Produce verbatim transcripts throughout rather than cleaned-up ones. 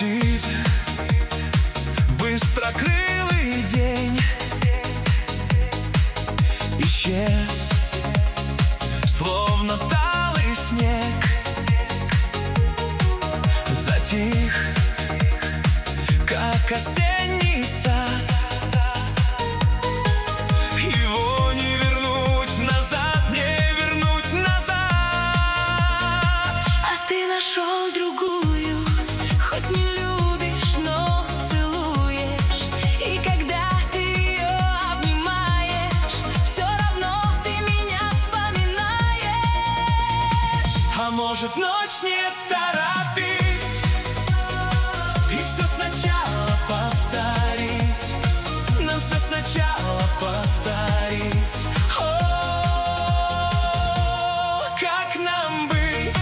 Летит быстрокрылый день, исчез, словно талый снег. Затих, как осенний сад. Его не вернуть назад, не вернуть назад. А ты нашел другую, хоть не любишь, но целуешь. И когда ты ее обнимаешь, все равно ты меня вспоминаешь. А может, ночь не торопить и все сначала повторить? Нам все сначала повторить. О, как нам быть?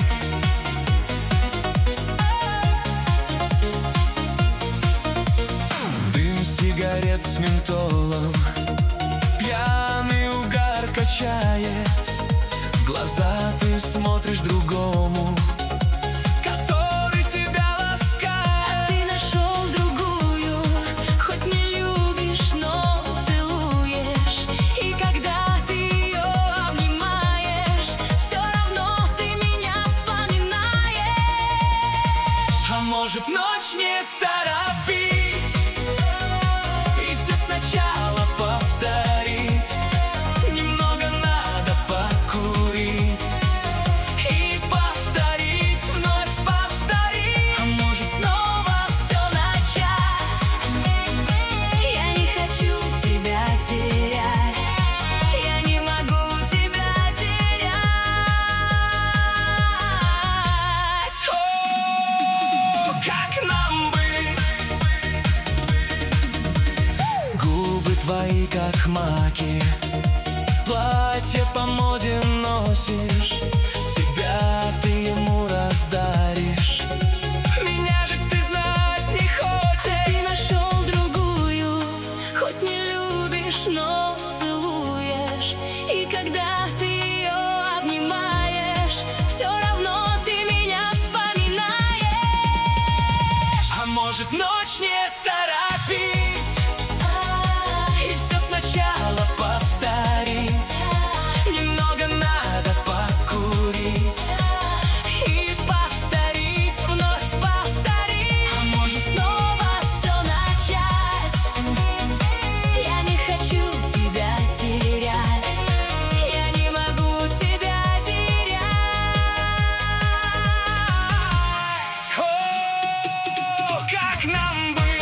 Дым сигарет с ментолом, пьяный угар качает. В глаза ты смотришь другому, который тебя ласкает. А ты нашел другую, хоть не любишь, но целуешь. И когда ты ее обнимаешь, все равно ты меня вспоминаешь. А может, ночь не торопить и все сначала повторить? Немного надо покурить и повторить, вновь повторить. А может, снова все начать? Я не хочу тебя терять, я не могу тебя терять. О, как нам быть? Губы твои, как маки, платье по моде носишь, себя ты ему раздаришь. Меня же ты знать не хочешь. Ты нашел другую, хоть не любишь, но целуешь. И когда ты ее обнимаешь, все равно ты меня вспоминаешь. А может, ночь не торопить и все сначала повторить? Немного надо покурить И повторить, вновь повторить. А может, снова все начать? Я не хочу тебя терять, я не могу тебя терять. О, как нам быть?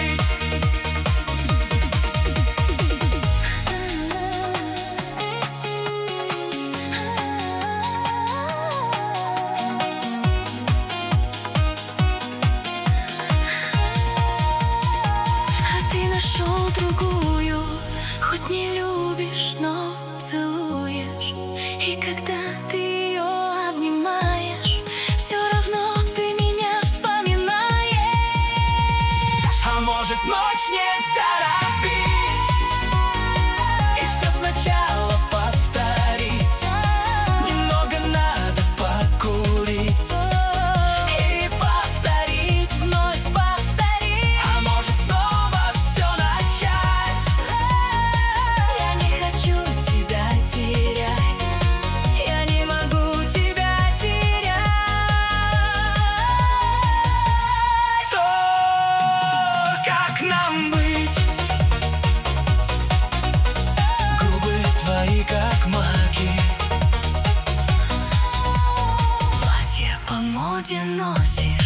А ты нашел другую, хоть не любишь, но целуешь. И когда ты ее обнимаешь, все равно ты меня вспоминаешь. А может, ночь не торопить и все сначала повторить? Немного надо покурить И повторить, вновь повторить. а может, снова все начать? Я не хочу тебя терять, я не могу тебя терять. О, как нам быть? Губы твои, как маки, Платье по моде носишь.